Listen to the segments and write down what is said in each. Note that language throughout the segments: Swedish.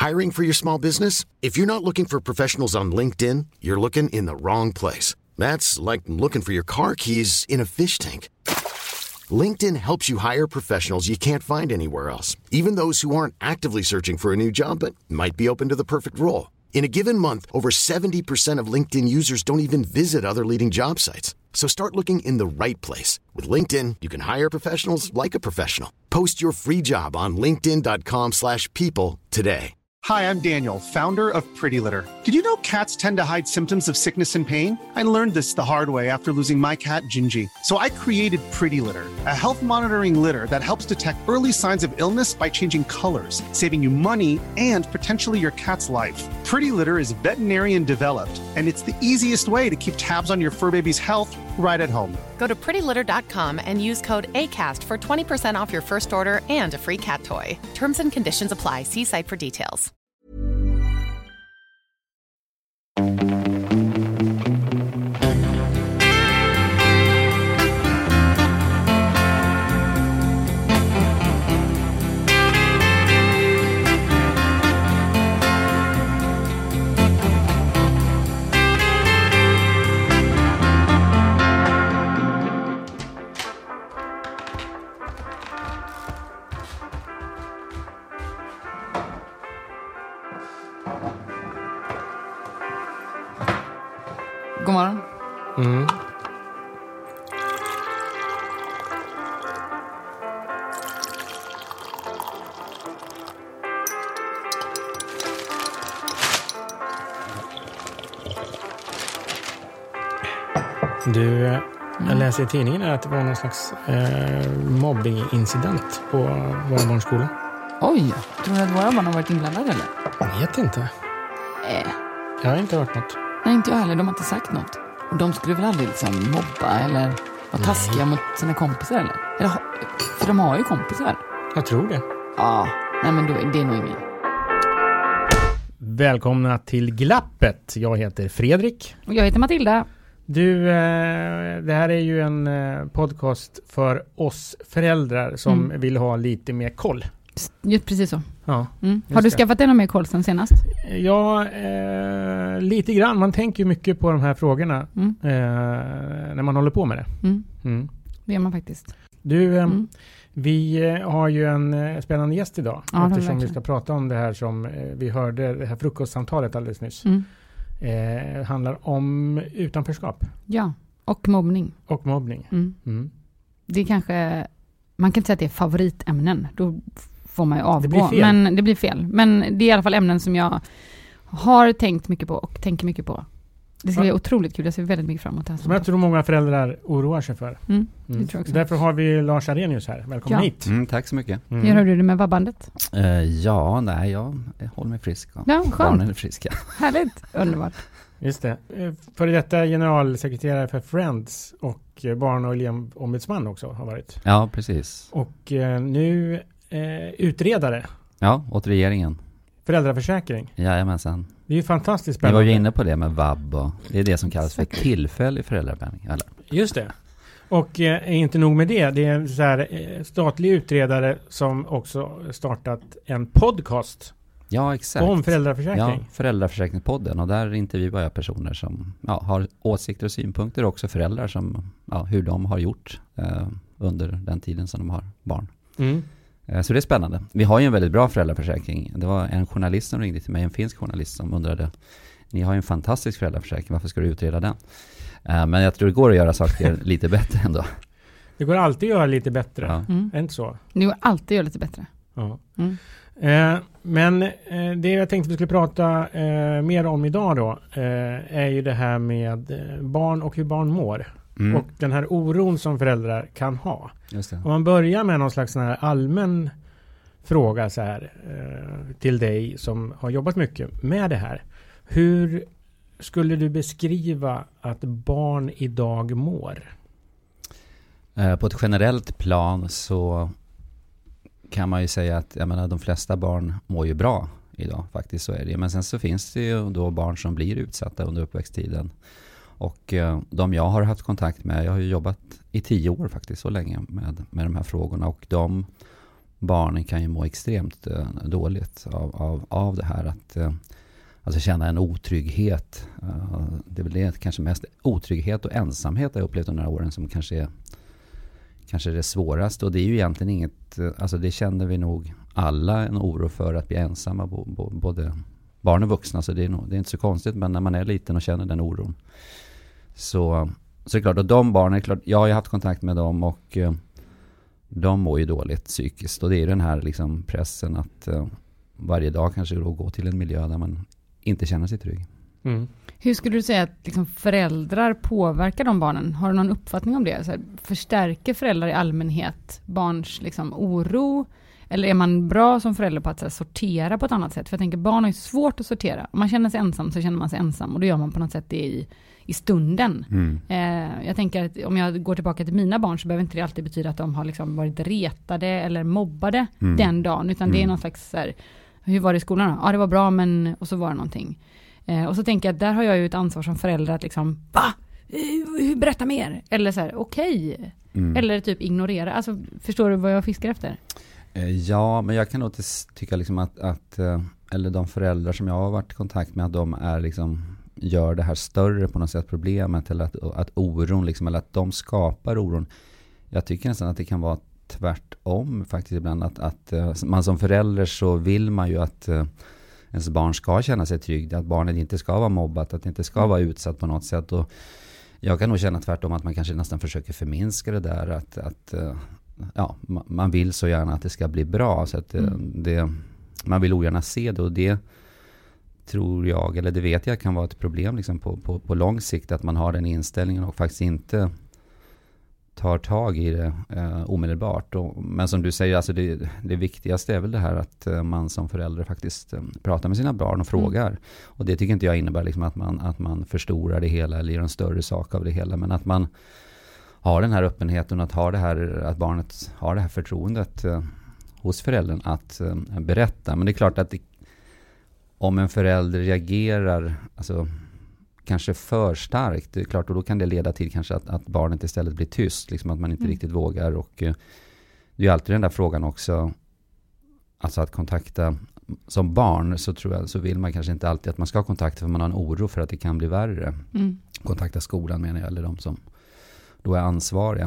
Hiring for your small business? If you're not looking for professionals on LinkedIn, you're looking in the wrong place. That's like looking for your car keys in a fish tank. LinkedIn helps you hire professionals you can't find anywhere else, even those who aren't actively searching for a new job but might be open to the perfect role. In a given month, over 70% of LinkedIn users don't even visit other leading job sites. So start looking in the right place. With LinkedIn, you can hire professionals like a professional. Post your free job on linkedin.com/people today. Hi, I'm Daniel, founder of Pretty Litter. Did you know cats tend to hide symptoms of sickness and pain? I learned this the hard way after losing my cat, Gingy. So I created Pretty Litter, a health monitoring litter that helps detect early signs of illness by changing colors, saving you money and potentially your cat's life. Pretty Litter is veterinarian developed, and it's the easiest way to keep tabs on your fur baby's health right at home. Go to prettylitter.com and use code ACAST for 20% off your first order and a free cat toy. Terms and conditions apply. See site for details. God morgon. Mm. Du, jag läser i tidningen att det var någon slags mobbingincident på vår barnskola. Oj, tror du att våra barn har varit inblandade eller? Jag vet inte. Jag har inte hört något. Nej, inte jag heller. De har inte sagt något. Och de skulle väl aldrig liksom mobba eller vara taskiga mot sina kompisar eller? För de har ju kompisar. Jag tror det. Ja, nej men då, det är nog ingen. Välkomna till Glappet. Jag heter Fredrik. Och jag heter Matilda. Du, det här är ju en podcast för oss föräldrar som vill ha lite mer koll. Just precis så. Ja, har du skaffat dig någon mer koll sen senast? Ja, lite grann. Man tänker ju mycket på de här frågorna när man håller på med det. Det gör man faktiskt. Du, vi har ju en spännande gäst idag. Ja, eftersom vi ska prata om det här som vi hörde, det här frukostsamtalet alldeles nyss. Handlar om utanförskap. Ja, och mobbning. Och mobbning. Det är kanske, man kan inte säga att det är favoritämnen. Då får man ju avgå. Det blir fel. Men det blir fel. Men det är i alla fall ämnen som jag har tänkt mycket på och tänker mycket på. Det ska bli otroligt kul. Jag ser väldigt mycket fram emot det här. Som jag tror många föräldrar oroar sig för. Det tror jag också. Därför har vi Lars Arrhenius här. Välkommen hit. Tack så mycket. Hur har du det med vabbandet? Jag håller mig frisk. Ja, skönt. Barnen är friska. Härligt. Underbart. Just det. För detta generalsekreterare för Friends och barn- och elevombudsman också har varit. Ja, precis. Och nu utredare. Ja, åt regeringen. Föräldraförsäkring. Jajamensan. Det är ju fantastiskt Vi spännande. var ju inne på det med vab och det är det som kallas för tillfällig föräldrapenning. Eller? Just det. Och inte nog med det. Det är en så här, statlig utredare som också startat en podcast. Ja, exakt. Om föräldraförsäkring. Ja, föräldraförsäkringspodden. Och där intervjuar jag personer som har åsikter och synpunkter. Och också föräldrar som, hur de har gjort under den tiden som de har barn. Så det är spännande. Vi har ju en väldigt bra föräldraförsäkring. Det var en journalist som ringde till mig, en finsk journalist som undrade, ni har ju en fantastisk föräldraförsäkring, varför ska du utreda den? Men jag tror det går att göra saker lite bättre ändå. Det går alltid att göra lite bättre. Ja. Är inte så? Det går alltid att göra lite bättre. Ja. Men det jag tänkte vi skulle prata mer om idag då är ju det här med barn och hur barn mår. Och den här oron som föräldrar kan ha. Just det. Om man börjar med någon slags sån här allmän fråga så här, till dig som har jobbat mycket med det här. Hur skulle du beskriva att barn idag mår? På ett generellt plan så kan man ju säga att de flesta barn mår ju bra idag, faktiskt så är det. Men sen så finns det ju då barn som blir utsatta under uppväxttiden. Och de jag har haft kontakt med, jag har ju jobbat i 10 år faktiskt så länge med de här frågorna. Och de barnen kan ju må extremt dåligt av det här. Att alltså känna en otrygghet. Det är väl det kanske mest otrygghet och ensamhet jag upplevt under några åren som kanske är det svåraste. Och det är ju egentligen inget, alltså det känner vi nog alla en oro för att bli ensamma, både barn och vuxna. Så det är inte så konstigt, men när man är liten och känner den oron så är det klart. Och de barnen, jag har ju haft kontakt med dem och de mår ju dåligt psykiskt. Och det är ju den här liksom pressen att varje dag kanske då gå till en miljö där man inte känner sig trygg. Mm. Hur skulle du säga att liksom föräldrar påverkar de barnen? Har du någon uppfattning om det? Så här, förstärker föräldrar i allmänhet barns liksom oro? Eller är man bra som förälder på att så här, sortera på ett annat sätt? För jag tänker, barn har ju svårt att sortera. Om man känner sig ensam så känner man sig ensam. Och då gör man på något sätt det i stunden. Jag tänker att om jag går tillbaka till mina barn så behöver inte det alltid betyda att de har liksom varit retade eller mobbade den dagen. Utan det är någon slags så här, hur var det i skolan då? Ja, det var bra, men och så var det någonting. Och så tänker jag att där har jag ju ett ansvar som förälder att liksom, berätta mer. Eller så här, okej. Eller typ ignorera. Alltså, förstår du vad jag fiskar efter? Ja, men jag kan nog tycka liksom att eller de föräldrar som jag har varit i kontakt med, att de är liksom, gör det här större på något sätt problemet, eller att oron liksom, eller att de skapar oron. Jag tycker nästan att det kan vara tvärtom faktiskt ibland, att man som förälder så vill man ju att ens barn ska känna sig trygg, att barnet inte ska vara mobbat, att det inte ska vara utsatt på något sätt. Och jag kan nog känna tvärtom att man kanske nästan försöker förminska det där, att man vill så gärna att det ska bli bra, så att man vill ogärna se det, och det tror jag, eller det vet jag, kan vara ett problem liksom på lång sikt, att man har den inställningen och faktiskt inte tar tag i det omedelbart. Men som du säger, alltså det viktigaste är väl det här att man som förälder faktiskt pratar med sina barn och frågar. Och det tycker inte jag innebär liksom att man förstorar det hela eller gör en större sak av det hela, men att man har den här öppenheten, att att barnet har det här förtroendet hos föräldern att berätta. Men det är klart att om en förälder reagerar alltså kanske för starkt, det är klart, och då kan det leda till kanske att barnet istället blir tyst, liksom att man inte riktigt vågar. Och det är ju alltid den där frågan också, alltså att kontakta som barn, så tror jag, så vill man kanske inte alltid att man ska kontakta, för man har en oro för att det kan bli värre. Kontakta skolan, menar jag, eller de som då är ansvariga.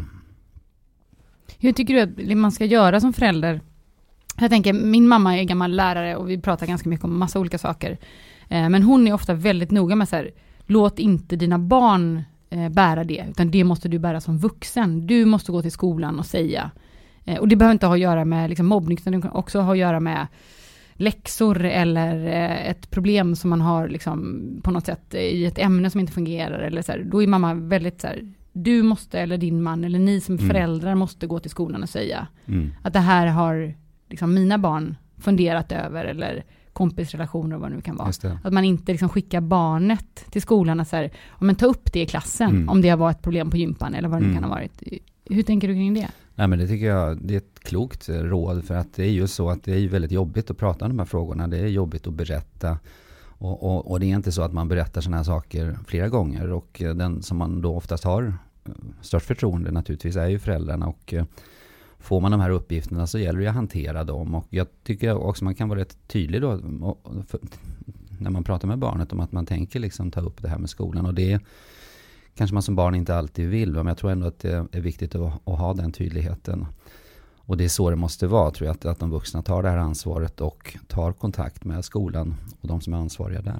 Hur tycker du att man ska göra som förälder? Jag tänker, min mamma är gammal lärare och vi pratar ganska mycket om massa olika saker. Men hon är ofta väldigt noga med så här, låt inte dina barn bära det, utan det måste du bära som vuxen. Du måste gå till skolan och säga. Och det behöver inte ha att göra med liksom, mobbning, utan det kan också ha att göra med läxor eller ett problem som man har liksom, på något sätt i ett ämne som inte fungerar. Eller så här. Då är mamma väldigt så här, du måste, eller din man, eller ni som föräldrar måste gå till skolan och säga att det här har liksom, mina barn funderat över, eller kompisrelationer och vad det nu kan vara. Att man inte liksom skickar barnet till skolan och så här, men ta upp det i klassen om det har varit ett problem på gympan eller vad det nu kan ha varit. Hur tänker du kring det? Nej, men det tycker jag, det är ett klokt råd, för att det är ju så att det är väldigt jobbigt att prata om de här frågorna. Det är jobbigt att berätta, och det är inte så att man berättar såna här saker flera gånger, och den som man då oftast har störst förtroende naturligtvis är ju föräldrarna, och får man de här uppgifterna så gäller det att hantera dem. Och jag tycker också man kan vara rätt tydlig då när man pratar med barnet om att man tänker liksom ta upp det här med skolan, och det kanske man som barn inte alltid vill, men jag tror ändå att det är viktigt att ha den tydligheten. Och det är så det måste vara, tror jag, att de vuxna tar det här ansvaret och tar kontakt med skolan och de som är ansvariga där.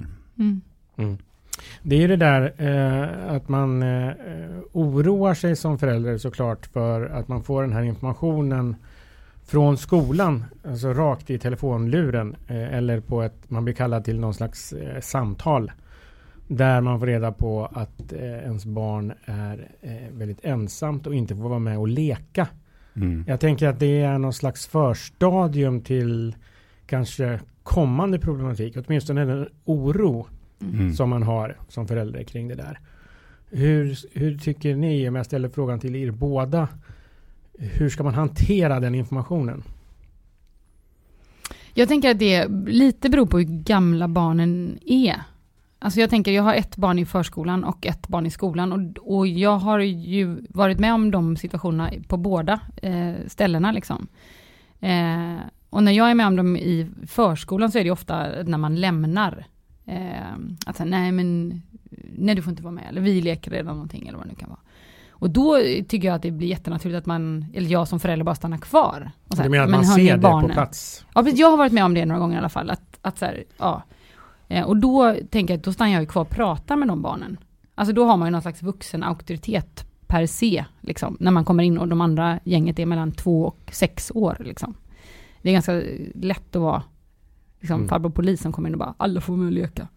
Det är det där att man oroar sig som förälder såklart för att man får den här informationen från skolan, alltså rakt i telefonluren, eller på man blir kallad till någon slags samtal där man får reda på att ens barn är väldigt ensamt och inte får vara med och leka. Jag tänker att det är någon slags förstadium till kanske kommande problematik, åtminstone en oro som man har som förälder kring det där. Hur tycker ni, om jag ställer frågan till er båda, hur ska man hantera den informationen? Jag tänker att det lite beror på hur gamla barnen är. Alltså jag tänker, jag har ett barn i förskolan och ett barn i skolan, och jag har ju varit med om de situationerna på båda ställena liksom. Och när jag är med om dem i förskolan så är det ofta när man lämnar. Att säga, nej du får inte vara med. Eller vi leker redan någonting eller vad det nu kan vara. Och då tycker jag att det blir jättenaturligt att jag som förälder bara stannar kvar. Och så här, du menar att man ser det på plats? Ja, jag har varit med om det några gånger i alla fall. Att så här, ja. Och då tänker jag att då stannar jag kvar och pratar med de barnen. Alltså då har man ju någon slags vuxen auktoritet per se. Liksom, när man kommer in och de andra gänget är mellan 2 och 6 år. Liksom. Det är ganska lätt att vara farbror polis som kommer in och bara alla får med leka.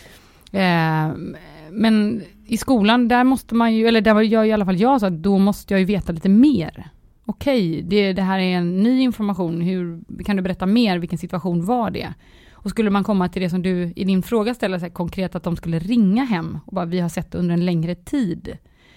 Men i skolan där måste man ju, eller där gör i alla fall jag så att då måste jag ju veta lite mer. Okej, det här är en ny information. Kan du berätta mer? Vilken situation var det? Och skulle man komma till det som du i din fråga ställer sig konkret att de skulle ringa hem och bara vi har sett under en längre tid.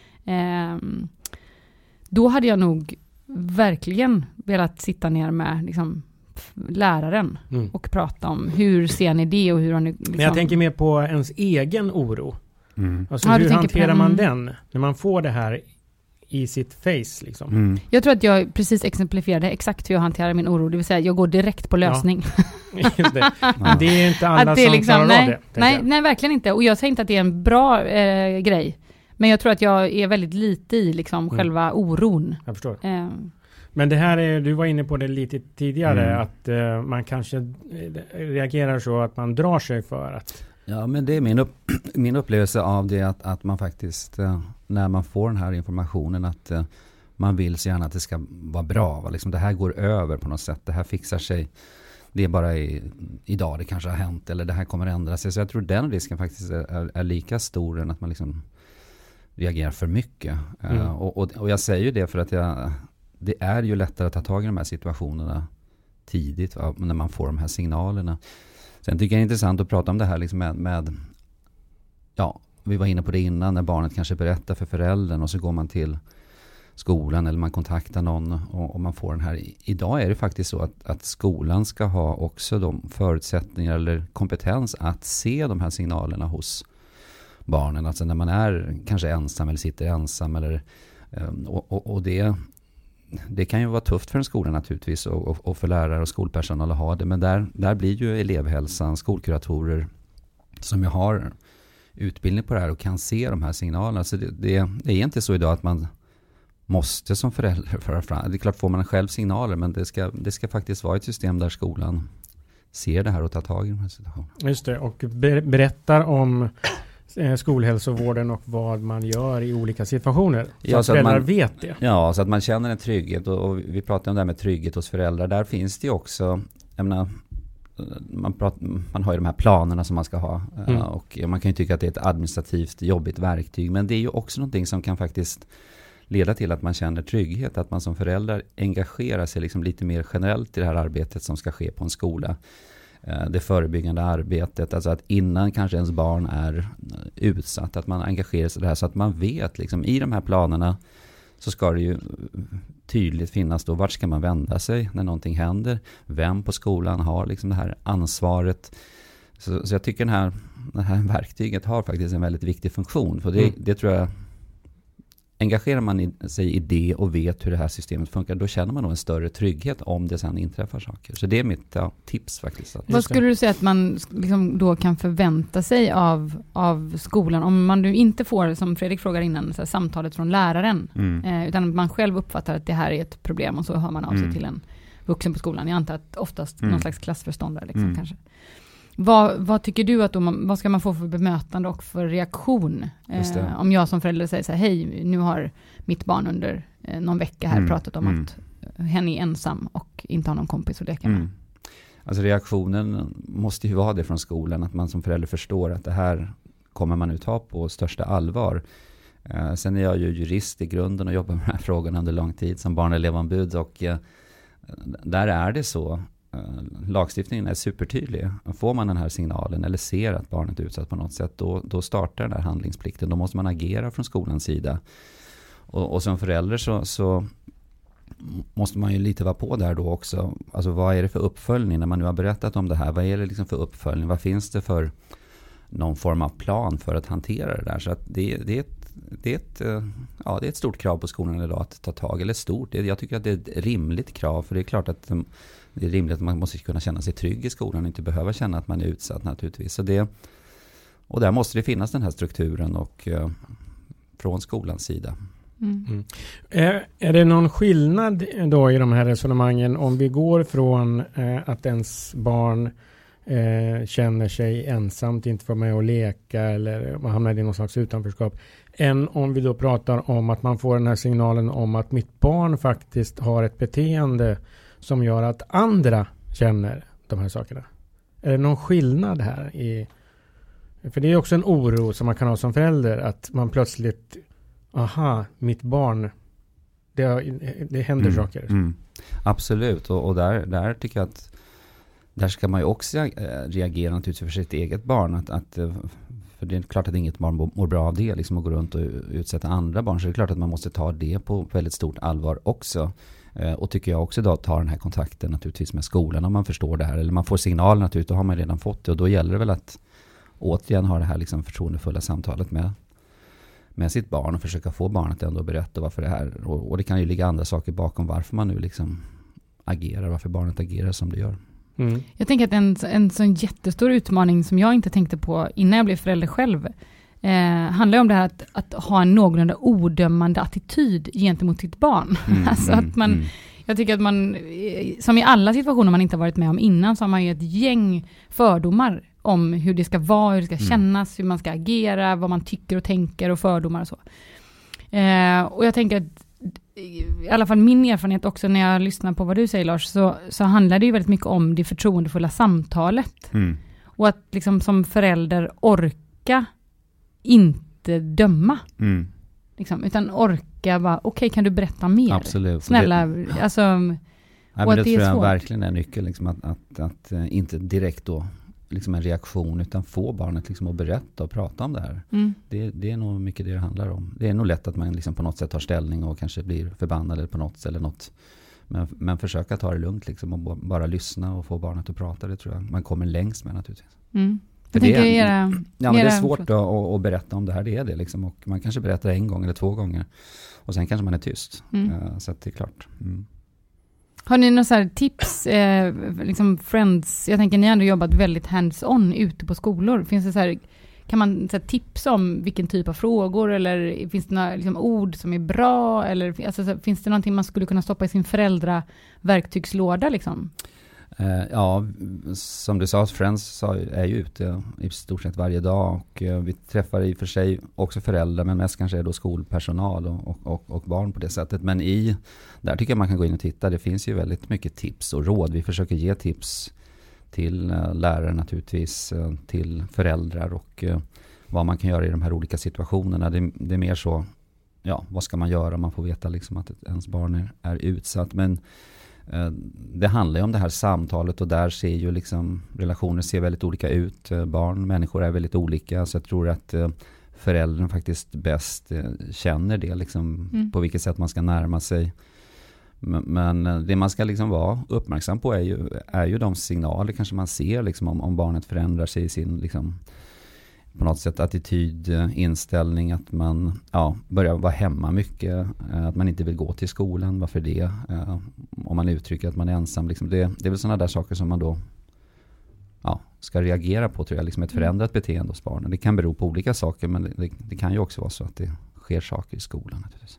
Då hade jag nog verkligen velat sitta ner med liksom läraren och prata om hur ser ni det och hur har ni liksom... Men jag tänker mer på ens egen oro. Alltså hur hanterar man den när man får det här i sitt face liksom? Jag tror att jag precis exemplifierade exakt hur jag hanterar min oro, det vill säga jag går direkt på lösning. Just det. Det är inte alla som liksom, klarar av det. Nej, verkligen inte. Och jag säger inte att det är en bra grej. Men jag tror att jag är väldigt lite i liksom själva oron. Jag förstår. Men det här du var inne på det lite tidigare, att man kanske reagerar så att man drar sig för att... Ja, men det är min upplevelse av det att man faktiskt, när man får den här informationen, att man vill så gärna att det ska vara bra. Va? Liksom, det här går över på något sätt, det här fixar sig. Det är bara idag det kanske har hänt, eller det här kommer ändra sig. Så jag tror den risken faktiskt är lika stor än att man liksom reagerar för mycket. Och jag säger ju det för att det är ju lättare att ta tag i de här situationerna tidigt, va? När man får de här signalerna. Sen tycker jag det är intressant att prata om det här liksom med vi var inne på det innan, när barnet kanske berättar för föräldern och så går man till skolan eller man kontaktar någon och man får den här. Idag är det faktiskt så att skolan ska ha också de förutsättningar eller kompetens att se de här signalerna hos barnen. Alltså när man är kanske ensam eller sitter ensam eller och det kan ju vara tufft för en skola naturligtvis och för lärare och skolpersonal att ha det. Men där blir ju elevhälsan, skolkuratorer som ju har utbildning på det här och kan se de här signalerna. Så det är inte så idag att man måste som förälder föra fram. Det är klart får man själv signaler, men det ska faktiskt vara ett system där skolan ser det här och tar tag i de här situationerna. Just det, och berättar om skolhälsovården och vad man gör i olika situationer. Så att föräldrar vet det. Ja, så att man känner en trygghet. Och vi pratar om det här med trygghet hos föräldrar. Där finns det ju också, jag menar, man har ju de här planerna som man ska ha. Och man kan ju tycka att det är ett administrativt jobbigt verktyg. Men det är ju också någonting som kan faktiskt leda till att man känner trygghet. Att man som förälder engagerar sig liksom lite mer generellt i det här arbetet som ska ske på en skola. Det förebyggande arbetet, alltså att innan kanske ens barn är utsatt, att man engagerar sig i det här så att man vet liksom, i de här planerna så ska det ju tydligt finnas då vart ska man vända sig när någonting händer, vem på skolan har liksom det här ansvaret. Så jag tycker det här verktyget har faktiskt en väldigt viktig funktion, för det tror jag, engagerar man sig i det och vet hur det här systemet funkar, då känner man nog en större trygghet om det sen inträffar saker. Så det är mitt tips faktiskt. Vad skulle du säga att man liksom då kan förvänta sig av skolan om man nu inte får, som Fredrik frågar innan, så här, samtalet från läraren, utan man själv uppfattar att det här är ett problem och så hör man av sig till en vuxen på skolan. Jag antar att oftast någon slags klassförståndare liksom, kanske. Vad tycker du att vad ska man få för bemötande och för reaktion? Om jag som förälder säger så här, hej, nu har mitt barn under någon vecka här pratat om att hen är ensam och inte har någon kompis att leka med. Alltså reaktionen måste ju vara det från skolan, att man som förälder förstår att det här kommer man nu ta på största allvar. Sen är jag ju jurist i grunden och jobbar med de här frågorna under lång tid som barn- och elevombud, och där är det så. Lagstiftningen är supertydlig. Får man den här signalen eller ser att barnet är utsatt på något sätt, då startar den här handlingsplikten. Då måste man agera från skolans sida. Och som förälder så måste man ju lite vara på där då också. Alltså vad är det för uppföljning när man nu har berättat om det här? Vad är det liksom för uppföljning? Vad finns det för någon form av plan för att hantera det där? Så att det är ett det är ett stort krav på skolan idag att ta tag, eller stort. Jag tycker att det är ett rimligt krav, för det är klart att det är rimligt att man måste kunna känna sig trygg i skolan och inte behöva känna att man är utsatt naturligtvis. Och där måste det finnas den här strukturen och från skolans sida. Är det någon skillnad då i de här resonemangen om vi går från att ens barn känner sig ensamt, inte får med att leka eller man hamnar i någon slags utanförskap, än om vi då pratar om att man får den här signalen om att mitt barn faktiskt har ett beteende som gör att andra känner de här sakerna? Är det någon skillnad här? För det är också en oro som man kan ha som förälder, att man plötsligt, mitt barn, det händer saker. Absolut, och där tycker jag att där ska man ju också reagera naturligtvis för sitt eget barn. För det är klart att inget barn mår bra av det, liksom att gå runt och utsätta andra barn. Så det är klart att man måste ta det på väldigt stort allvar också. Och tycker jag också då ta den här kontakten naturligtvis med skolan om man förstår det här. Eller man får signaler naturligtvis, då har man redan fått det. Och då gäller det väl att återigen ha det här liksom förtroendefulla samtalet med sitt barn och försöka få barnet ändå att berätta varför det här. Och det kan ju ligga andra saker bakom varför man nu liksom agerar, varför barnet agerar som det gör. Jag tänker att en sån jättestor utmaning som jag inte tänkte på innan jag blev förälder själv handlar om det här att ha en någorlunda odömande attityd gentemot sitt barn. Alltså att man, jag tycker att man, som i alla situationer man inte har varit med om innan, så har man ju ett gäng fördomar om hur det ska vara, hur det ska kännas, hur man ska agera, vad man tycker och tänker och fördomar och så. Och jag tänker att i alla fall min erfarenhet också när jag lyssnar på vad du säger, Lars, så handlar det ju väldigt mycket om det förtroendefulla samtalet. Och att liksom som förälder orka inte döma. Liksom, utan orka bara, okej, kan du berätta mer? Absolut. Snälla, alltså... Ja, men det tror jag verkligen är nyckeln, liksom, att inte direkt då liksom en reaktion, utan få barnet liksom att berätta och prata om det här. Det är nog mycket det handlar om. Det är nog lätt att man liksom på något sätt tar ställning och kanske blir förbannad eller på något eller något. Men försöka ta det lugnt liksom, och bara lyssna och få barnet att prata, det tror jag man kommer längst med naturligtvis. För det är svårt att berätta om det här, det är det liksom, och man kanske berättar en gång eller 2 gånger och sen kanske man är tyst. Så att det är klart. Har ni några så här tips, liksom friends, jag tänker ni har ändå jobbat väldigt hands-on ute på skolor. Finns det så här, kan man så här, tipsa om vilken typ av frågor, eller finns det några liksom, ord som är bra, eller alltså, så här, finns det någonting man skulle kunna stoppa i sin föräldraverktygslåda liksom? Ja, som du sa, Friends är ju ute i stort sett varje dag, och vi träffar i och för sig också föräldrar, men mest kanske är då skolpersonal och barn på det sättet. Men där tycker jag man kan gå in och titta. Det finns ju väldigt mycket tips och råd. Vi försöker ge tips till lärare naturligtvis, till föräldrar och vad man kan göra i de här olika situationerna. Det är mer så, ja, vad ska man göra? Man får veta liksom att ens barn är utsatt, men det handlar ju om det här samtalet, och där ser ju liksom relationer ser väldigt olika ut. Människor är väldigt olika, så jag tror att föräldern faktiskt bäst känner det liksom, på vilket sätt man ska närma sig. Men det man ska liksom vara uppmärksam på är ju de signaler kanske man ser liksom, om barnet förändrar sig i sin liksom, på något sätt attityd, inställning, att man börjar vara hemma mycket, att man inte vill gå till skolan, varför det? Om man uttrycker att man är ensam. Liksom, det är väl sådana där saker som man då ska reagera på, tror jag, liksom ett förändrat beteende hos barnen. Det kan bero på olika saker, men det kan ju också vara så att det sker saker i skolan naturligtvis.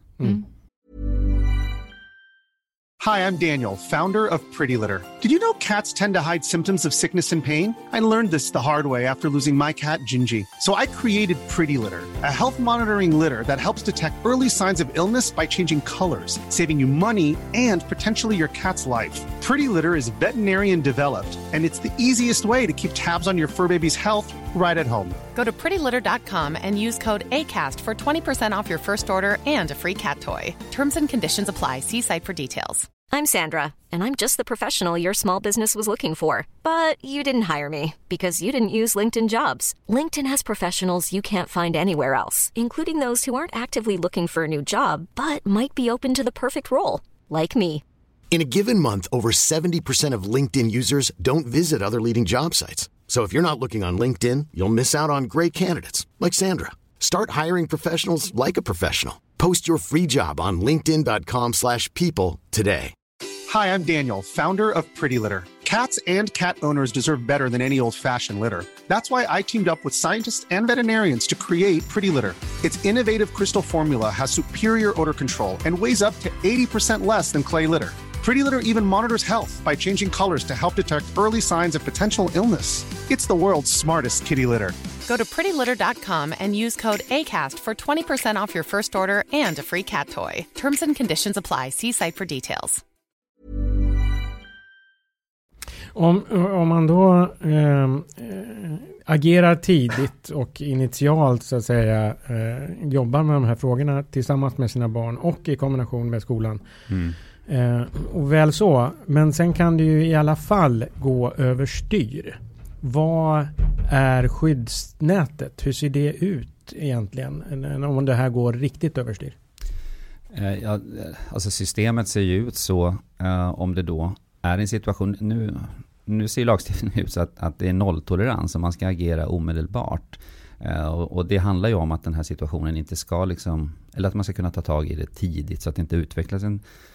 Hi, I'm Daniel, founder of Pretty Litter. Did you know cats tend to hide symptoms of sickness and pain? I learned this the hard way after losing my cat, Gingy. So I created Pretty Litter, a health monitoring litter that helps detect early signs of illness by changing colors, saving you money and potentially your cat's life. Pretty Litter is veterinarian developed, and it's the easiest way to keep tabs on your fur baby's health right at home. Go to prettylitter.com and use code ACAST for 20% off your first order and a free cat toy. Terms and conditions apply. See site for details. I'm Sandra, and I'm just the professional your small business was looking for. But you didn't hire me because you didn't use LinkedIn Jobs. LinkedIn has professionals you can't find anywhere else, including those who aren't actively looking for a new job, but might be open to the perfect role, like me. In a given month, over 70% of LinkedIn users don't visit other leading job sites. So if you're not looking on LinkedIn, you'll miss out on great candidates like Sandra. Start hiring professionals like a professional. Post your free job on linkedin.com/people today. Hi, I'm Daniel, founder of Pretty Litter. Cats and cat owners deserve better than any old-fashioned litter. That's why I teamed up with scientists and veterinarians to create Pretty Litter. Its innovative crystal formula has superior odor control and weighs up to 80% less than clay litter. Pretty Litter even monitors health by changing colors to help detect early signs of potential illness. It's the world's smartest kitty litter. Go to prettylitter.com and use code ACAST for 20% off your first order and a free cat toy. Terms and conditions apply. See site for details. Om man då agerar tidigt och initialt så att säga jobbar med de här frågorna tillsammans med sina barn och i kombination med skolan. Och väl så, men sen kan det ju i alla fall gå överstyr. Vad är skyddsnätet? Hur ser det ut egentligen om det här går riktigt överstyr? Ja, alltså systemet ser ju ut så om det då är en situation, nu ser lagstiftningen ut så att det är nolltolerans och man ska agera omedelbart. Och det handlar ju om att den här situationen inte ska eller att man ska kunna ta tag i det tidigt så att det inte utvecklas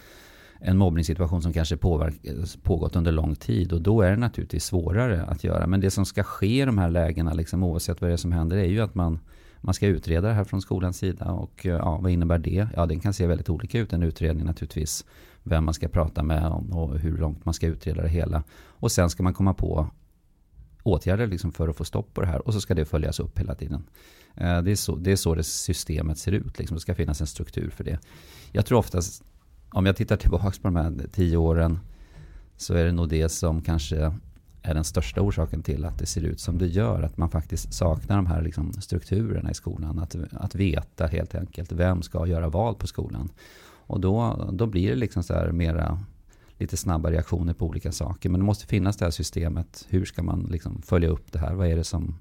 en mobbningssituation som kanske pågått under lång tid, och då är det naturligtvis svårare att göra. Men det som ska ske i de här lägena, oavsett vad det är som händer, är ju att man ska utreda det här från skolans sida. Och vad innebär det? Ja, den kan se väldigt olika ut, en utredning naturligtvis. Vem man ska prata med och hur långt man ska utreda det hela. Och sen ska man komma på åtgärder för att få stopp på det här. Och så ska det följas upp hela tiden. Det är så det systemet ser ut. Det ska finnas en struktur för det. Jag tror oftast, om jag tittar tillbaka på de här 10 åren, så är det nog det som kanske är den största orsaken till att det ser ut som det gör. Att man faktiskt saknar de här strukturerna i skolan. Att veta helt enkelt vem ska göra vad på skolan. Och då blir det så här mera lite snabba reaktioner på olika saker. Men det måste finnas det här systemet. Hur ska man följa upp det här? Vad är det som...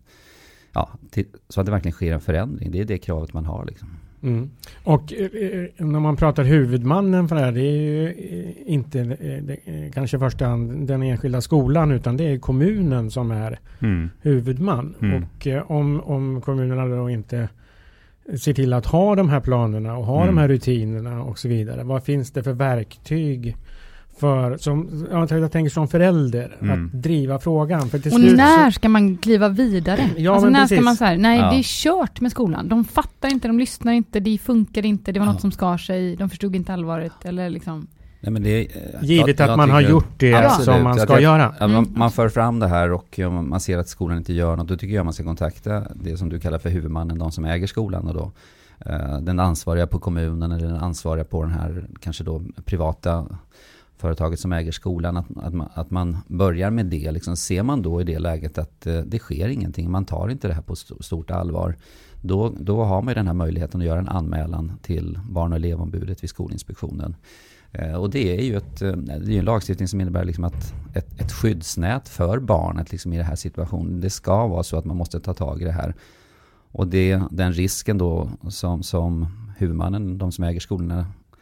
så att det verkligen sker en förändring. Det är det kravet man har. Mm. Och när man pratar huvudmannen för det här, det är ju inte kanske i första hand den enskilda skolan, utan det är kommunen som är huvudman. Och om kommunerna då inte ser till att ha de här planerna och ha de här rutinerna och så vidare, vad finns det för verktyg för, jag tänker som förälder, att driva frågan? För till och när ska man kliva vidare? Ja, när precis. ska man säga, det är kört med skolan. De fattar inte, de lyssnar inte, det funkar inte, det var något som skar sig, de förstod inte allvaret, eller Nej, men det är, givet att man har gjort det som man ska göra. Man för fram det här och man ser att skolan inte gör något, då tycker jag man ska kontakta det som du kallar för huvudmannen, de som äger skolan, och då den ansvariga på kommunen eller den ansvariga på den här kanske då privata företaget som äger skolan, att man börjar med det. Ser man då i det läget att det sker ingenting, man tar inte det här på stort allvar, då har man ju den här möjligheten att göra en anmälan till barn- och elevombudet vid Skolinspektionen. Och det är ju en lagstiftning som innebär att ett skyddsnät för barnet i den här situationen. Det ska vara så att man måste ta tag i det här. Och den risken då som huvudmannen, de som äger skolorna,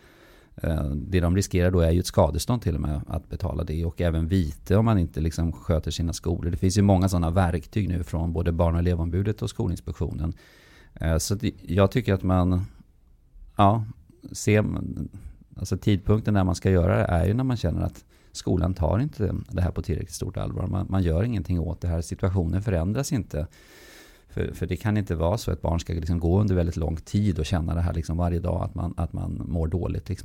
det de riskerar då är ju ett skadestånd till och med att betala det, och även vite om man inte sköter sina skolor. Det finns ju många sådana verktyg nu från både barn- och elevombudet och Skolinspektionen. Så jag tycker att man ser, tidpunkten när man ska göra det är ju när man känner att skolan tar inte det här på tillräckligt stort allvar. Man gör ingenting åt det här. Situationen förändras inte. För det kan inte vara så att barn ska gå under väldigt lång tid och känna det här varje dag, att man mår dåligt,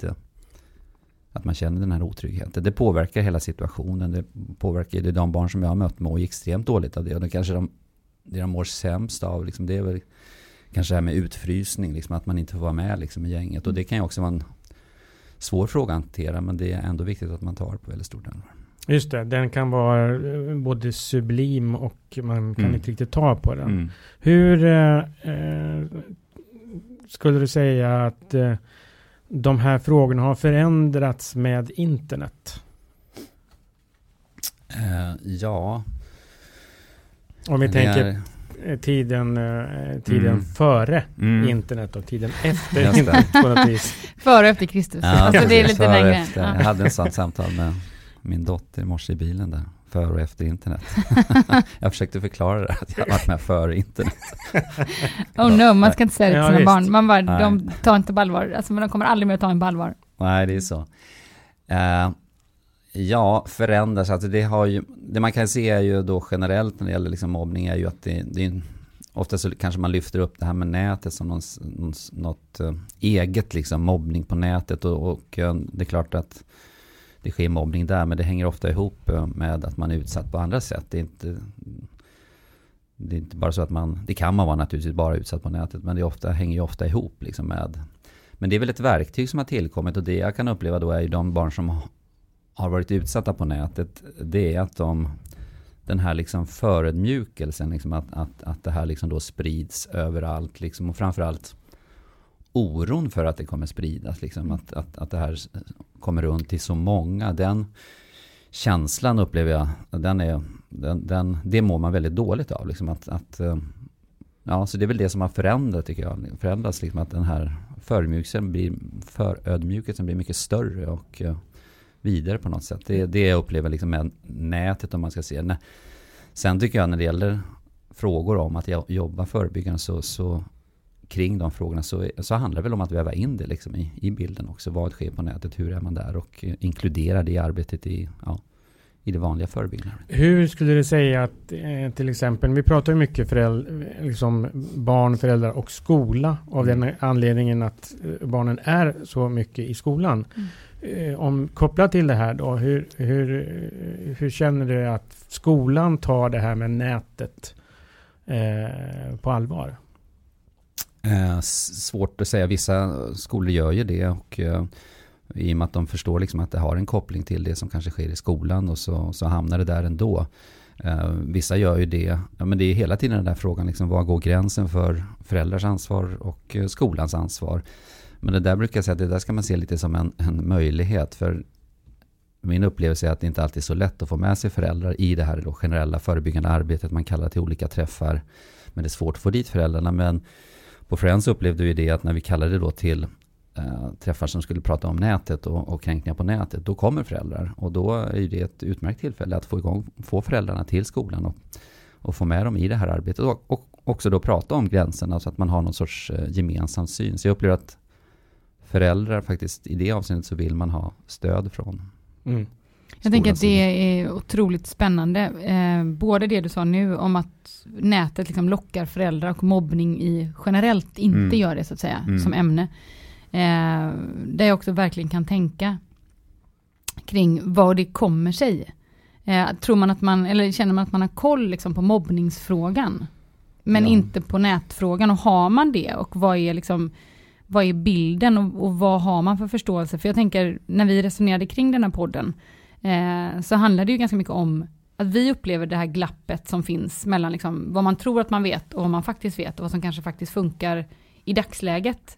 att man känner den här otryggheten. Det påverkar hela situationen. Det påverkar de barn som jag har mött mår extremt dåligt av det. Och det kanske det de mår sämst av, det är väl kanske det här med utfrysning, att man inte får vara med i gänget. Och det kan ju också vara en svår fråga att hantera, men det är ändå viktigt att man tar på väldigt stort allvar. Just det, den kan vara både sublim och man kan inte riktigt ta på den. Hur skulle du säga att de här frågorna har förändrats med internet? Ja. Om vi tänker tiden före internet och tiden efter internet på något vis. Före och efter Kristus. Ja, det är lite längre. Jag hade en sån samtal med min dotter i morse i bilen där. före och efter internet. Jag försökte förklara det, att jag har varit med före internet. Oh no, man ska inte säga det till sina barn. Man bara, Nej. de tar inte på allvar. Alltså, men de kommer aldrig mer ta en på allvar. Nej, det är så. Ja, förändras. Alltså det man kan se är ju då generellt när det gäller liksom mobbning är ju att det är ofta så kanske man lyfter upp det här med nätet som något eget liksom, mobbning på nätet och det är klart att det sker mobbning där, men det hänger ofta ihop med att man är utsatt på andra sätt. Det är inte bara så att det kan man vara naturligtvis bara utsatt på nätet, men det hänger ju ofta ihop liksom med. Men det är väl ett verktyg som har tillkommit, och det jag kan uppleva då är ju de barn som har varit utsatta på nätet, det är att den här liksom förödmjukelsen, liksom att det här liksom då sprids överallt liksom, och framförallt oron för att det kommer spridas liksom, att det här kommer runt till så många, den känslan upplever jag, det mår man väldigt dåligt av liksom, ja, så det är väl det som har förändrats liksom, att den här förödmjukelsen blir mycket större och vidare på något sätt. Det är det jag upplever liksom med nätet, om man ska se. Sen tycker jag när det gäller frågor om att jobba förebyggande så kring de frågorna så handlar det väl om att väva in det liksom i bilden också. Vad sker på nätet, hur är man där, och inkludera det i arbetet i det vanliga förebyggande. Hur skulle du säga att till exempel, vi pratar ju mycket liksom barn, föräldrar och skola av den anledningen att barnen är så mycket i skolan. Om kopplat till det här då, hur känner du att skolan tar det här med nätet på allvar? Svårt att säga. Vissa skolor gör ju det, och i och med att de förstår liksom att det har en koppling till det som kanske sker i skolan, och så hamnar det där ändå. Vissa gör ju det. Ja, men det är hela tiden den där frågan liksom, vad går gränsen för föräldrars ansvar och skolans ansvar? Men det där brukar jag säga att det där ska man se lite som en möjlighet, för min upplevelse är att det inte alltid är så lätt att få med sig föräldrar i det här då generella förebyggande arbetet. Man kallar till olika träffar, men det är svårt att få dit föräldrarna. Men på Friends upplevde vi det att när vi kallade då till träffar som skulle prata om nätet och kränkningar på nätet, då kommer föräldrar, och då är det ett utmärkt tillfälle att få föräldrarna till skolan och få med dem i det här arbetet, och också då prata om gränserna så att man har någon sorts gemensam syn. Så jag upplever att föräldrar faktiskt i det avseendet så vill man ha stöd från Jag tänker att det är otroligt spännande. Både det du sa nu om att nätet liksom lockar föräldrar och mobbning generellt inte gör det så att säga som ämne. Där jag också verkligen kan tänka kring vad det kommer sig. Tror man att eller känner man att man har koll liksom på mobbningsfrågan, men inte på nätfrågan, och har man det, och vad är bilden och vad har man för förståelse? För jag tänker, när vi resonerade kring den här podden så handlar det ju ganska mycket om att vi upplever det här glappet som finns mellan liksom vad man tror att man vet och vad man faktiskt vet, och vad som kanske faktiskt funkar i dagsläget.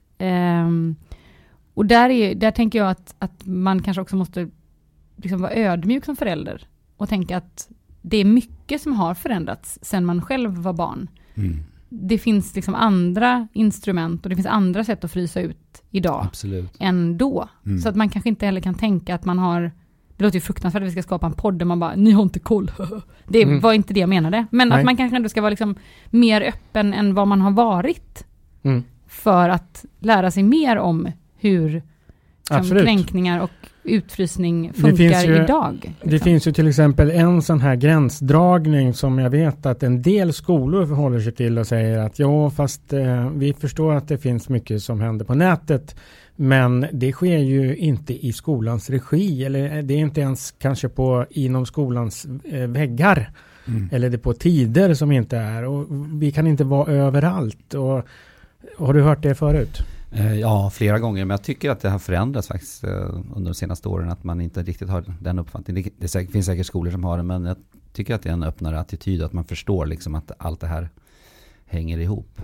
Och där tänker jag att man kanske också måste liksom vara ödmjuk som förälder och tänka att det är mycket som har förändrats sedan man själv var barn. Det finns liksom andra instrument och det finns andra sätt att frysa ut idag. Absolut. Än då. Så att man kanske inte heller kan tänka att man har, det låter ju fruktansvärt att vi ska skapa en podd där man bara, ni har inte koll. Det var inte det jag menade. Men att man kanske ändå ska vara liksom mer öppen än vad man har varit. För att lära sig mer om hur kränkningar och utfrysning funkar idag. Liksom. Det finns ju till exempel en sån här gränsdragning som jag vet att en del skolor förhåller sig till och säger att fast vi förstår att det finns mycket som händer på nätet, men det sker ju inte i skolans regi, eller det är inte ens kanske inom skolans väggar, eller det är på tider som inte är, och vi kan inte vara överallt. Och har du hört det förut? Ja, flera gånger, men jag tycker att det har förändrats faktiskt under de senaste åren, att man inte riktigt har den uppfattningen. Det finns säkert skolor som har det, men jag tycker att det är en öppnare attityd, att man förstår liksom att allt det här hänger ihop.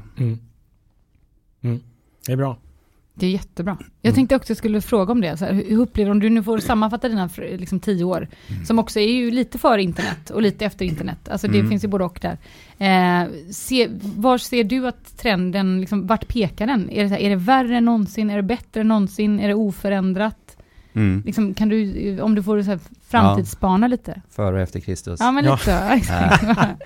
Det är bra. Det är jättebra. Jag tänkte också jag skulle fråga om det. Så här, hur upplever du nu får sammanfatta dina liksom 10 år, som också är ju lite före internet och lite efter internet. Alltså det finns ju både och där. Var ser du att trenden, liksom, vart pekar den? Är det värre än någonsin? Är det bättre än någonsin? Är det oförändrat? Liksom, kan du, om du får så här framtidsspana lite? Före och efter Kristus. Ja, men lite så. Exakt.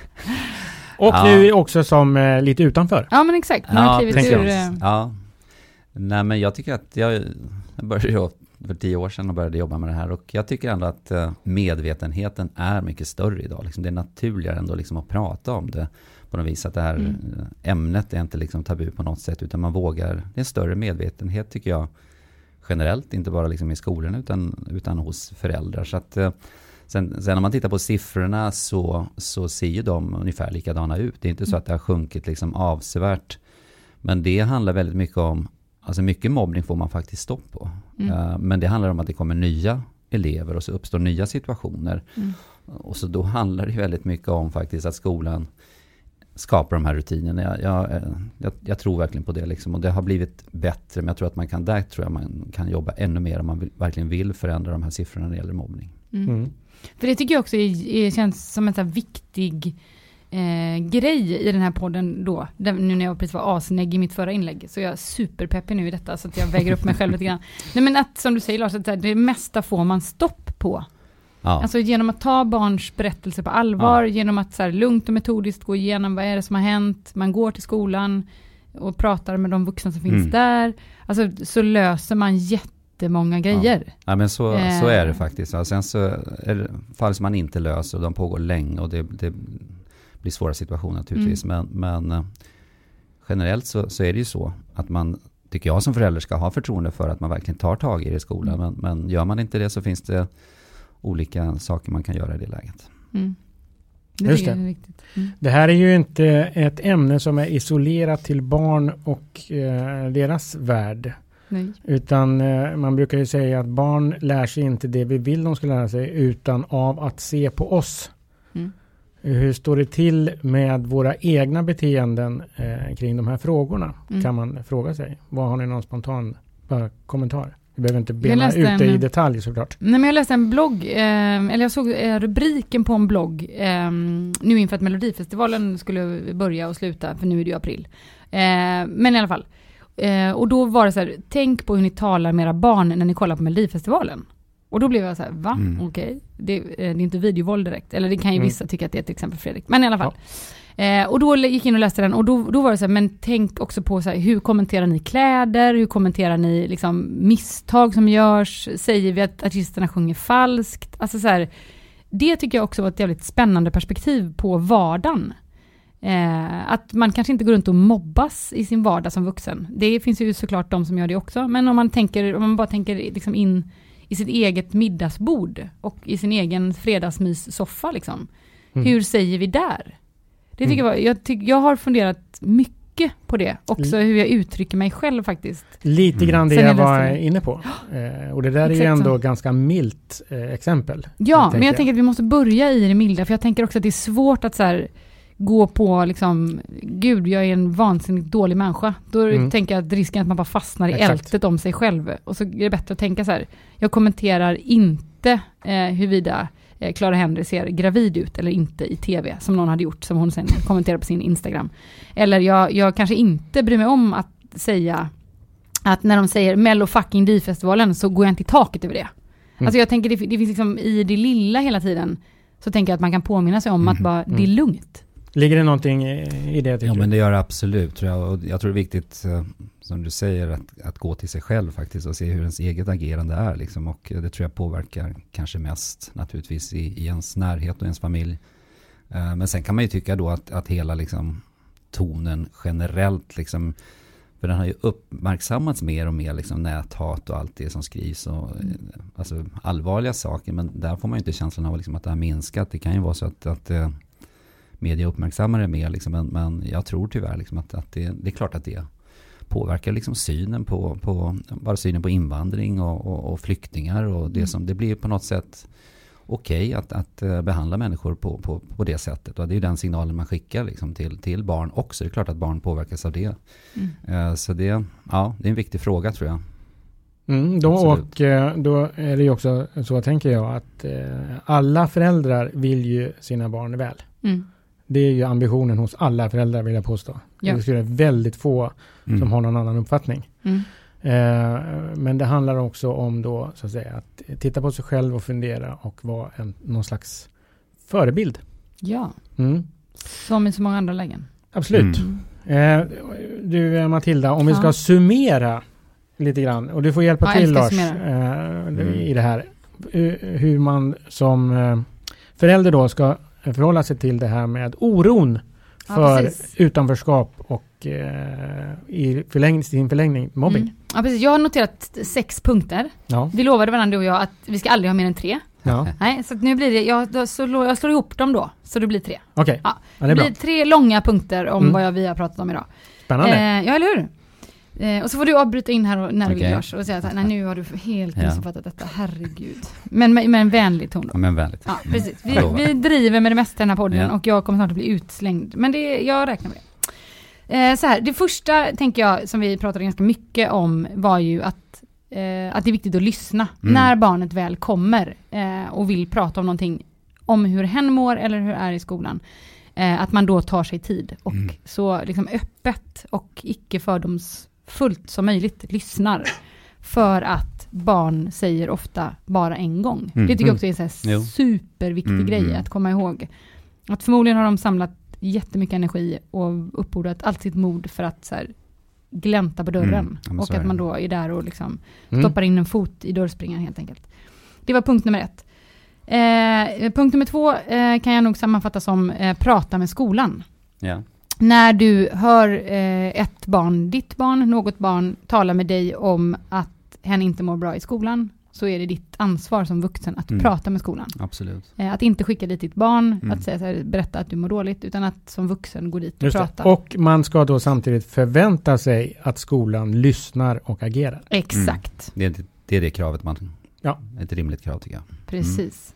Och nu också som lite utanför. Ja, men exakt. Man har klivit ur... Ja. Nej, men jag tycker att jag började ju för 10 år sedan och började jobba med det här. Och jag tycker ändå att medvetenheten är mycket större idag. Liksom det är naturligare ändå liksom att prata om det på något vis. Att det här ämnet är inte liksom tabu på något sätt, utan man vågar. Det är en större medvetenhet tycker jag generellt, inte bara liksom i skolan utan hos föräldrar. Så att sen när man tittar på siffrorna så ser ju de ungefär likadana ut. Det är inte så att det har sjunkit liksom avsevärt. Men det handlar väldigt mycket om, alltså mycket mobbning får man faktiskt stopp på. Men det handlar om att det kommer nya elever och så uppstår nya situationer. Och så då handlar det väldigt mycket om faktiskt att skolan skapar de här rutinerna. Jag tror verkligen på det liksom. Och det har blivit bättre, men jag tror att man kan jobba ännu mer om man verkligen vill förändra de här siffrorna när det gäller mobbning. För det tycker jag också känns som en så här viktig grej i den här podden då. Nu när jag precis var asnägg i mitt förra inlägg, så jag är superpeppig nu i detta, så att jag väger upp mig själv lite grann. Nej, men att, som du säger Lars, att det mesta får man stopp på. Ja. Alltså genom att ta barns berättelser på allvar, genom att så här lugnt och metodiskt gå igenom vad är det som har hänt. Man går till skolan och pratar med de vuxna som finns där. Alltså så löser man jättemånga grejer. Ja, men så är det faktiskt. Ja, sen så är det fall som man inte löser och de pågår länge och det blir svåra situationer naturligtvis. Men generellt så är det ju så att man, tycker jag som förälder, ska ha förtroende för att man verkligen tar tag i det i skolan. Men gör man inte det så finns det olika saker man kan göra i det läget. Just det. Viktigt. Det här är ju inte ett ämne som är isolerat till barn och deras värld. Nej. Utan man brukar ju säga att barn lär sig inte det vi vill de ska lära sig, utan av att se på oss. Hur står det till med våra egna beteenden kring de här frågorna? Kan man fråga sig. Vad har ni någon spontan kommentar? Vi behöver inte bena ut det i detalj såklart. Nej, men jag läste en blogg, eller jag såg rubriken på en blogg nu inför att Melodifestivalen skulle börja och sluta, för nu är det ju april. Men i alla fall. Och då var det så här, tänk på hur ni talar med era barn när ni kollar på Melodifestivalen. Och då blev jag så här, va? Okej. Det är inte videovåld direkt. Eller det kan ju vissa tycka att det är ett exempel, Fredrik. Men i alla fall. Och då gick jag in och läste den. Och då var det så här, men tänk också på så här, hur kommenterar ni kläder? Hur kommenterar ni liksom misstag som görs? Säger vi att artisterna sjunger falskt? Alltså så här, det tycker jag också var ett jävligt spännande perspektiv på vardagen. Att man kanske inte går runt och mobbas i sin vardag som vuxen. Det finns ju såklart de som gör det också. Men om man bara tänker liksom in i sitt eget middagsbord och i sin egen fredagsmyssoffa liksom. Hur säger vi där? Det tycker jag har funderat mycket på det. Också hur jag uttrycker mig själv faktiskt. Lite grann det jag var inne på. Och det där är ju ändå ganska milt exempel. Ja, men jag tänker att vi måste börja i det milda. För jag tänker också att det är svårt att så här gå på liksom, gud, jag är en vansinnigt dålig människa. Då tänker jag att risken att man bara fastnar i ältet om sig själv. Och så är det bättre att tänka så här, jag kommenterar inte huruvida Clara Henry ser gravid ut eller inte i tv, som någon hade gjort, som hon sen kommenterade på sin Instagram. Eller jag kanske inte bryr mig om att säga att när de säger Mello fucking D-festivalen så går jag inte i taket över det. Alltså jag tänker det finns liksom i det lilla hela tiden, så tänker jag att man kan påminna sig om att bara det är lugnt. Ligger det någonting i det? Ja, men det gör det absolut, tror jag. Och jag tror det är viktigt, som du säger, att gå till sig själv faktiskt och se hur ens eget agerande är. Liksom. Och det tror jag påverkar kanske mest naturligtvis i ens närhet och ens familj. Men sen kan man ju tycka då att hela liksom, tonen generellt, liksom, för den har ju uppmärksammats mer och mer, liksom, näthat och allt det som skrivs. Och, alltså allvarliga saker, men där får man ju inte känslan av liksom, att det har minskat. Det kan ju vara så att media uppmärksammar det mer, liksom, men jag tror tyvärr liksom, att det är klart att det påverkar liksom, synen på synen på invandring och flyktingar och det blir på något sätt okej att behandla människor på det sättet, och det är ju den signalen man skickar liksom, till barn också. Det är klart att barn påverkas av det. Så det är en viktig fråga, tror jag. Då är det ju också så, tänker jag, att alla föräldrar vill ju sina barn väl. Det är ju ambitionen hos alla föräldrar, vill jag påstå. Ja. Det är väldigt få som har någon annan uppfattning. Men det handlar också om då, så att säga, att titta på sig själv och fundera och vara någon slags förebild. Ja, som i så många andra lägen. Absolut. Du Matilda, om vi ska summera lite grann, och du får hjälpa till Lars i det här, hur man som förälder då ska förhålla sig till det här med oron för utanförskap och i sin förlängning mobbing. Ja, precis. Jag har noterat 6 punkter. Ja. Vi lovade varandra och jag att vi ska aldrig ha mer än 3. Ja. Nej, så nu blir det, jag slår ihop dem då, så det blir 3. Okej. Ja, det blir 3 långa punkter om vad vi har pratat om idag. Spännande. Ja, eller hur? Och så får du avbryta in här när du vill, Lars, och säga att nej, nu har du helt missuppfattat detta, herregud. Men med en vänlig ton då. Ja, men vänligt. Ja, precis. Vi driver med det mesta i den här podden och jag kommer snart att bli utslängd. Men jag räknar med det. Så här, det första, tänker jag, som vi pratade ganska mycket om var ju att det är viktigt att lyssna när barnet väl kommer och vill prata om någonting, om hur hen mår eller hur det är i skolan. Att man då tar sig tid och så liksom öppet och icke fördomsfullt som möjligt lyssnar, för att barn säger ofta bara en gång. Det tycker jag också är en så här superviktig grej att komma ihåg. Att förmodligen har de samlat jättemycket energi och uppbordat allt sitt mod för att så här glänta på dörren. Och att man då är där och liksom stoppar in en fot i dörrspringaren helt enkelt. Det var punkt nummer 1. Punkt nummer 2 kan jag nog sammanfatta som prata med skolan. Ja. När du hör ett barn, ditt barn, något barn tala med dig om att hen inte mår bra i skolan, så är det ditt ansvar som vuxen att prata med skolan. Absolut. Att inte skicka dit ditt barn, att säga så här, berätta att du mår dåligt, utan att som vuxen gå dit och prata. Och man ska då samtidigt förvänta sig att skolan lyssnar och agerar. Exakt. Det är det kravet man... Ja. Ett rimligt krav, tycker jag. Precis.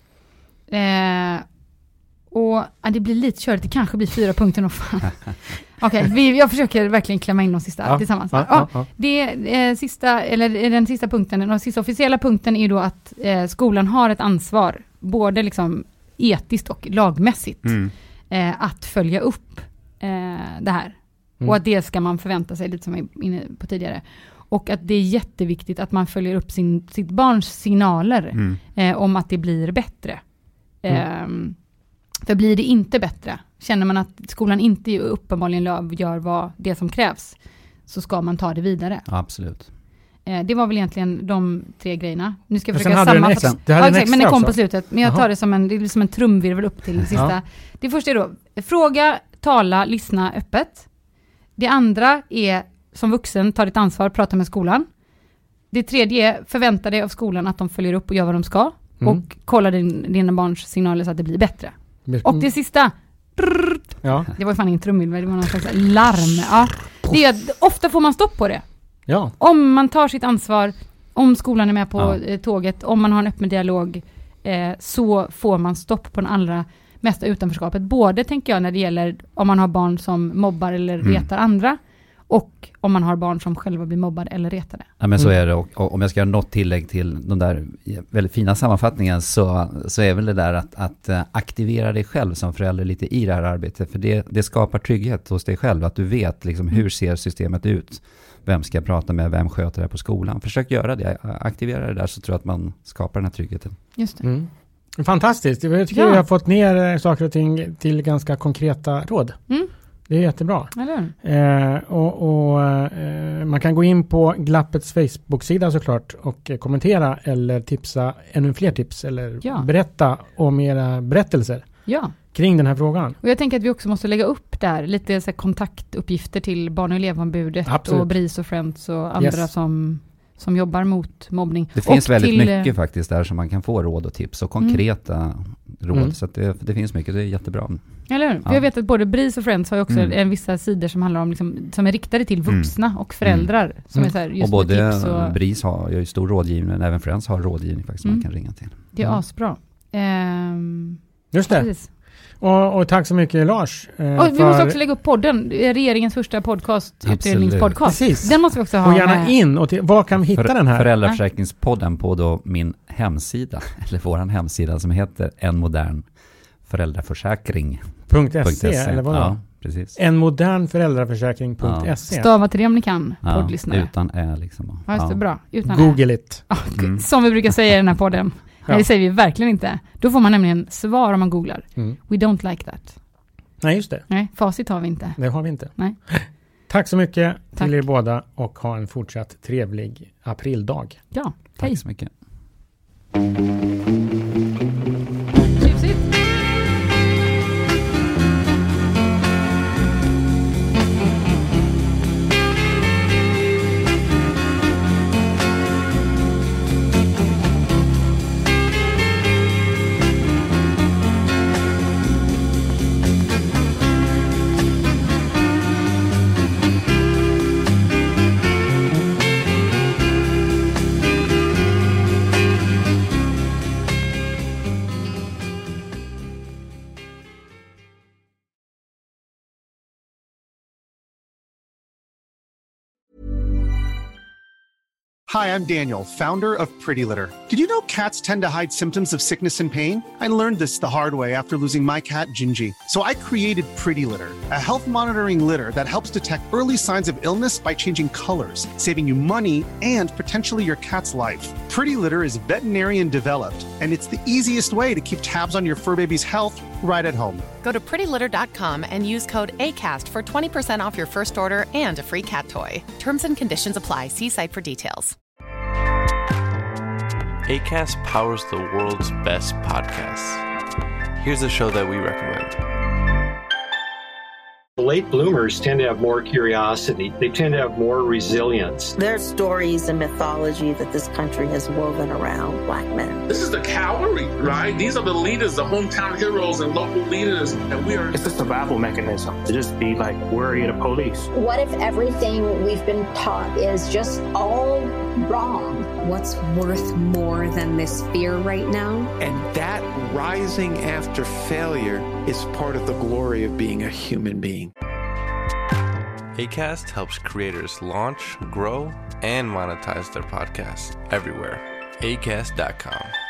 Och det blir lite körigt. Det kanske blir 4 punkter. Okej, jag försöker verkligen klämma in de sista tillsammans. Den sista punkten, den sista officiella punkten är då att skolan har ett ansvar, både liksom etiskt och lagmässigt, att följa upp det här. Och att det ska man förvänta sig, lite som jag var inne på tidigare. Och att det är jätteviktigt att man följer upp sitt barns signaler om att det blir bättre. För blir det inte bättre, känner man att skolan inte uppenbarligen gör det som krävs, så ska man ta det vidare. Absolut. Det var väl egentligen de 3 grejerna. Nu ska jag försöka sammanfatta. Men det kom på slutet. Men jag tar det som en trumvirvel upp till det sista. Det första är då, fråga, tala, lyssna öppet. Det andra är, som vuxen, ta ditt ansvar, prata med skolan. Det tredje är, förvänta dig av skolan att de följer upp och gör vad de ska. Och kolla dina barns signaler så att det blir bättre. Och det sista, det var fan ingen trumvirvel, det var någon slags larm. Ja. Det är, ofta får man stopp på det. Ja. Om man tar sitt ansvar, om skolan är med på tåget, om man har en öppen dialog, så får man stopp på den allra mesta utanförskapet. Både, tänker jag, när det gäller om man har barn som mobbar eller retar andra, och om man har barn som själva blir mobbade eller retade. Ja, men så är det. Och om jag ska göra något tillägg till den där väldigt fina sammanfattningen, så är väl det där att aktivera dig själv som förälder lite i det här arbetet. För det skapar trygghet hos dig själv. Att du vet liksom, hur ser systemet ut? Vem ska jag prata med? Vem sköter det på skolan? Försök göra det. Aktivera det där, så tror jag att man skapar den här tryggheten. Just det. Fantastiskt. Jag tycker vi har fått ner saker och ting till ganska konkreta råd. Det är jättebra. Man kan gå in på Glappets Facebook-sida såklart och kommentera eller tipsa ännu fler tips eller berätta om era berättelser kring den här frågan. Och jag tänker att vi också måste lägga upp där lite så här kontaktuppgifter till Barn- och elevombudet och BRIS och Friends och andra som jobbar mot mobbning. Det finns väldigt mycket faktiskt där som man kan få råd och tips och konkreta råd. Så att det finns mycket, det är jättebra. Eller hur? Jag vet att både BRIS och Friends har ju också vissa sidor som handlar om liksom, som är riktade till vuxna och föräldrar. Som är så här, just och både tips och BRIS har ju stor rådgivning, men även Friends har rådgivning faktiskt som man kan ringa till. Det är asbra. Just det. Precis. Och tack så mycket, Lars. Och vi måste också lägga upp podden, regeringens första utredningspodcast. Precis. Den måste vi också ha. Och gärna in. Och var kan vi hitta den här? Föräldraförsäkringspodden på då min hemsida, eller våran hemsida som heter En modern föräldraförsäkring.se eller vad? Precis. En modern föräldraförsäkring.se. Ja. Stava till det om ni kan, poddlyssnare. Utan liksom. Ja, just det, bra. Utan Google it. Som vi brukar säga i den här podden. Nej, det säger vi verkligen inte. Då får man nämligen svar om man googlar. We don't like that. Nej, just det. Nej, facit har vi inte. Det har vi inte. Nej. Tack så mycket till er båda och ha en fortsatt trevlig aprildag. Ja, Tack så mycket. Tjusigt. Hi, I'm Daniel, founder of Pretty Litter. Did you know cats tend to hide symptoms of sickness and pain? I learned this the hard way after losing my cat, Gingy. So I created Pretty Litter, a health monitoring litter that helps detect early signs of illness by changing colors, saving you money and potentially your cat's life. Pretty Litter is veterinarian developed, and it's the easiest way to keep tabs on your fur baby's health right at home. Go to prettylitter.com and use code ACAST for 20% off your first order and a free cat toy. Terms and conditions apply. See site for details. Acast powers the world's best podcasts. Here's a show that we recommend. Late bloomers tend to have more curiosity. They tend to have more resilience. There's stories and mythology that this country has woven around Black men. This is the cavalry, right? These are the leaders, the hometown heroes and local leaders. And we are... It's a survival mechanism to just be like worried of police. What if everything we've been taught is just all wrong? What's worth more than this fear right now? And that rising after failure is part of the glory of being a human being. Acast helps creators launch, grow, and monetize their podcasts everywhere. Acast.com.